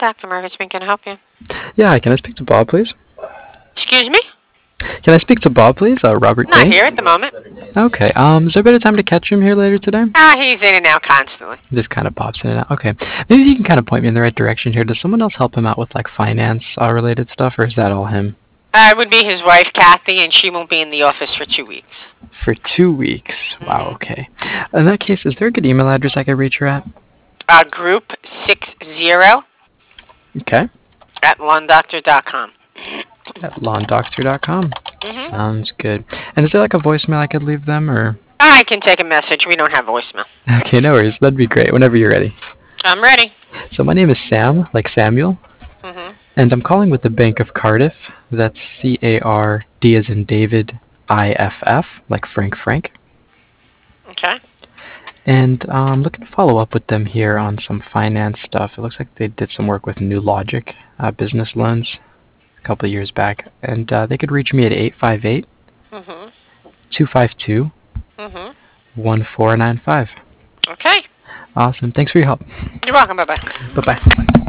Dr. Morgan, can I help you? Yeah, hi, can I speak to Bob, please? Excuse me? Can I speak to Bob, please? Robert Not Day? here at the moment. Okay, is there a better time to catch him here later today? He's in and out constantly. Just kind of pops in and out. Okay. Maybe you can kind of point me in the right direction here. Does someone else help him out with, like, finance related stuff, or is that all him? It would be his wife, Kathy, and she won't be in the office for 2 weeks. For 2 weeks. Wow, okay. In that case, is there a good email address I could reach her at? Group 60 Okay. at lawndoctor.com. At lawndoctor.com. Mm-hmm. Sounds good. And is there, like, a voicemail I could leave them, or? I can take a message. We don't have voicemail. Okay, no worries. That'd be great. Whenever you're ready. I'm ready. So my name is Sam, like Samuel. Mm-hmm. And I'm calling with the Bank of Cardiff. That's C-A-R-D as in David, I-F-F, like Frank. Okay. And I'm looking to follow up with them here on some finance stuff. It looks like they did some work with New Logic business loans a couple of years back. And they could reach me at 858 Mm-hmm. 252 Mm-hmm. 1495. Okay. Awesome. Thanks for your help. You're welcome. Bye-bye. Bye-bye.